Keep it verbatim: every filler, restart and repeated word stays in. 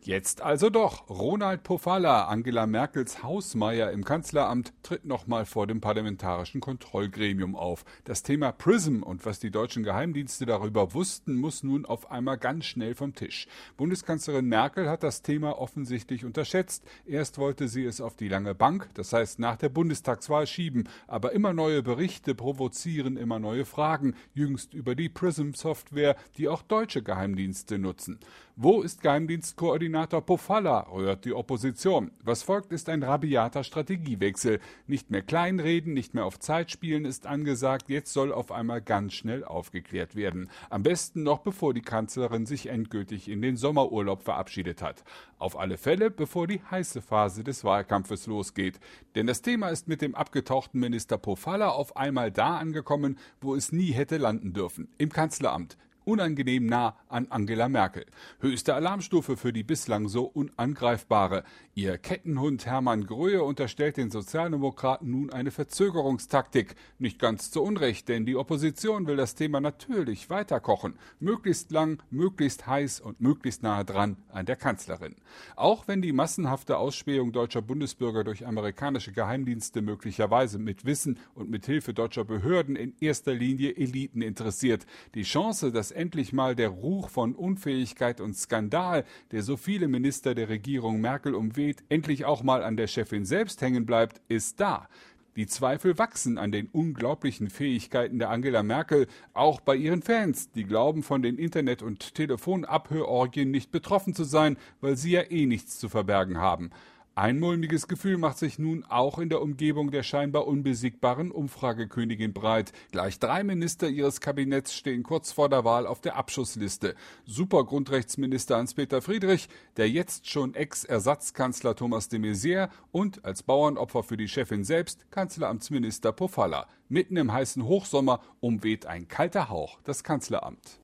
Jetzt also doch. Ronald Pofalla, Angela Merkels Hausmeier im Kanzleramt, tritt nochmal vor dem Parlamentarischen Kontrollgremium auf. Das Thema PRISM und was die deutschen Geheimdienste darüber wussten, muss nun auf einmal ganz schnell vom Tisch. Bundeskanzlerin Merkel hat das Thema offensichtlich unterschätzt. Erst wollte sie es auf die lange Bank, das heißt nach der Bundestagswahl, schieben. Aber immer neue Berichte provozieren immer neue Fragen, jüngst über die PRISM-Software, die auch deutsche Geheimdienste nutzen. Wo ist Geheimdienstkoordinator Pofalla, rührt die Opposition. Was folgt, ist ein rabiater Strategiewechsel. Nicht mehr kleinreden, nicht mehr auf Zeit spielen ist angesagt. Jetzt soll auf einmal ganz schnell aufgeklärt werden. Am besten noch, bevor die Kanzlerin sich endgültig in den Sommerurlaub verabschiedet hat. Auf alle Fälle, bevor die heiße Phase des Wahlkampfes losgeht. Denn das Thema ist mit dem abgetauchten Minister Pofalla auf einmal da angekommen, wo es nie hätte landen dürfen. Im Kanzleramt. Unangenehm nah an Angela Merkel. Höchste Alarmstufe für die bislang so Unangreifbare. Ihr Kettenhund Hermann Gröhe unterstellt den Sozialdemokraten nun eine Verzögerungstaktik. Nicht ganz zu Unrecht, denn die Opposition will das Thema natürlich weiterkochen. Möglichst lang, möglichst heiß und möglichst nahe dran an der Kanzlerin. Auch wenn die massenhafte Ausspähung deutscher Bundesbürger durch amerikanische Geheimdienste möglicherweise mit Wissen und mit Hilfe deutscher Behörden in erster Linie Eliten interessiert. Die Chance, dass endlich mal der Ruch von Unfähigkeit und Skandal, der so viele Minister der Regierung Merkel umweht, endlich auch mal an der Chefin selbst hängen bleibt, ist da. Die Zweifel wachsen an den unglaublichen Fähigkeiten der Angela Merkel, auch bei ihren Fans, die glauben, von den Internet- und Telefonabhörorgien nicht betroffen zu sein, weil sie ja eh nichts zu verbergen haben. Ein mulmiges Gefühl macht sich nun auch in der Umgebung der scheinbar unbesiegbaren Umfragekönigin breit. Gleich drei Minister ihres Kabinetts stehen kurz vor der Wahl auf der Abschussliste. Supergrundrechtsminister Hans-Peter Friedrich, der jetzt schon Ex-Ersatzkanzler Thomas de Maizière und als Bauernopfer für die Chefin selbst Kanzleramtsminister Pofalla. Mitten im heißen Hochsommer umweht ein kalter Hauch das Kanzleramt.